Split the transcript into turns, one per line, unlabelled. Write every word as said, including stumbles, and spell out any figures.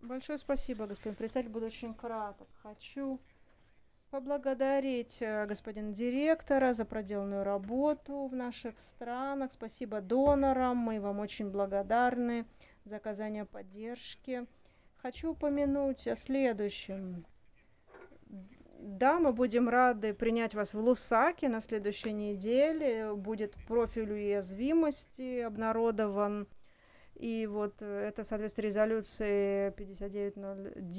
Большое спасибо, господин председатель. Буду очень краток. Хочу поблагодарить э, господина директора за проделанную работу в наших странах. Спасибо донорам. Мы вам очень благодарны за оказание поддержки. Хочу упомянуть о следующем. Да, мы будем рады принять вас в Лусаке на следующей неделе. Будет профиль уязвимости обнародован. И вот это соответствует резолюции пятьдесят девять ноль девять.